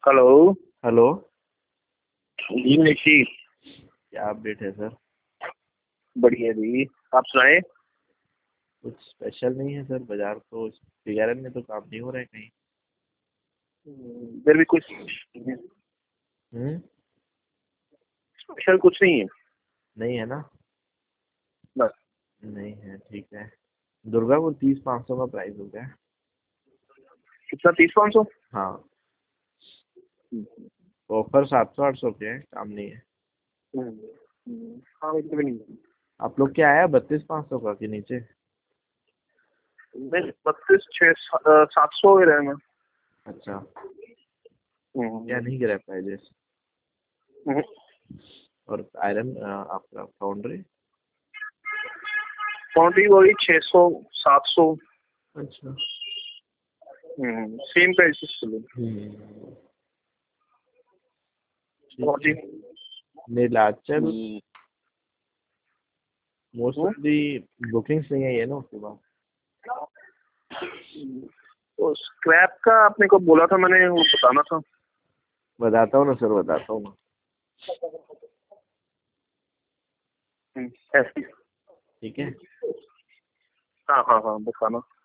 Hello. Hello. जी मनीष जी। क्या update है सर? बढ़िया जी, आप सुनाए। कुछ स्पेशल नहीं है सर, बाजार तो 11 में तो काम नहीं हो रहा है कहीं। इधर भी कुछ हम्म। स्पेशल कुछ नहीं है नहीं है ना? बस। नहीं है, ठीक है। दुर्गा को 30-500 का प्राइस हो गया है। कितना 30-500? हाँ। ऑफर 700-800 के है, काम नहीं है। हाँ इधर भी नहीं है। आप लोग क्या आया 32-500 का के नीचे? नहीं 32-6 700 ही रहे मैं। अच्छा। क्या नहीं गिरा प्राइजेस? और आयरन आपका फाउंड्री? क्वांटिटी वही 600-700। अच्छा। सेम प्राइसेस चलो। और ठीक जी। है। नीलाचल हम्म, मोस्टली बुकिंग्स नहीं आई है ना उसके बाद? तो स्क्रैप का आपने को बोला था, मैंने वो बताना था। बताता हूँ ना सर, बताता हूँ ना। ऐसे। ठीक है। हाँ हाँ हाँ बताना।